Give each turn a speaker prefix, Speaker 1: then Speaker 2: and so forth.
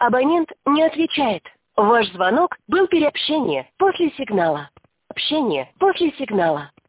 Speaker 1: Абонент не отвечает. Ваш звонок был переобщение после сигнала. Общение после сигнала.